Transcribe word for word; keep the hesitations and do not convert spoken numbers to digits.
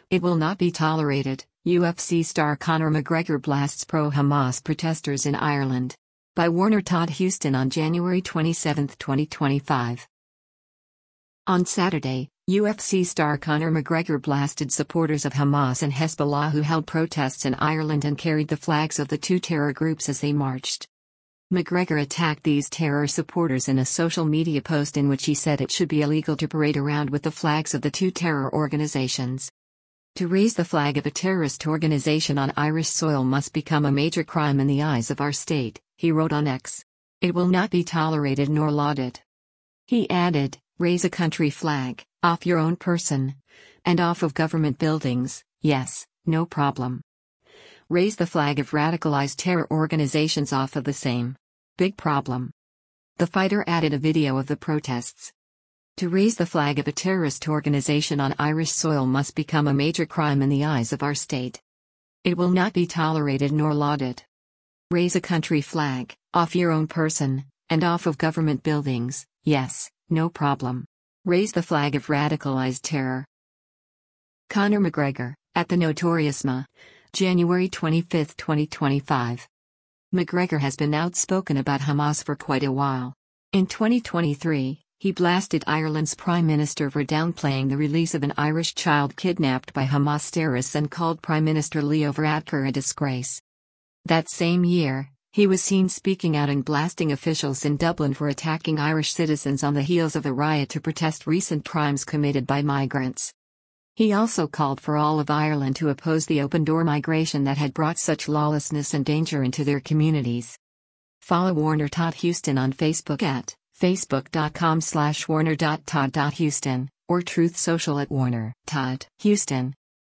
It will not be tolerated. U F C star Conor McGregor blasts pro-Hamas protesters in Ireland. By Warner Todd Houston on January twenty-seventh, twenty twenty-five. On Saturday, U F C star Conor McGregor blasted supporters of Hamas and Hezbollah who held protests in Ireland and carried the flags of the two terror groups as they marched. McGregor attacked these terror supporters in a social media post in which he said it should be illegal to parade around with the flags of the two terror organizations. To raise the flag of a terrorist organization on Irish soil must become a major crime in the eyes of our state, he wrote on X. It will not be tolerated nor lauded. He added, raise a country flag, off your own person. And off of government buildings, yes, no problem. Raise the flag of radicalized terror organizations off of the same. Big problem. The fighter added a video of the protests. To raise the flag of a terrorist organization on Irish soil must become a major crime in the eyes of our state. It will not be tolerated nor lauded. Raise a country flag, off your own person, and off of government buildings, yes, no problem. Raise the flag of radicalized terror. Conor McGregor, at the Notorious M A, January twenty-fifth, twenty twenty-five. McGregor has been outspoken about Hamas for quite a while. In twenty twenty-three, he blasted Ireland's Prime Minister for downplaying the release of an Irish child kidnapped by Hamas terrorists and called Prime Minister Leo Varadkar a disgrace. That same year, he was seen speaking out and blasting officials in Dublin for attacking Irish citizens on the heels of a riot to protest recent crimes committed by migrants. He also called for all of Ireland to oppose the open-door migration that had brought such lawlessness and danger into their communities. Follow Warner Todd Houston on Facebook at facebook.com slash warner.todd.houston, or Truth Social at Warner Todd Houston.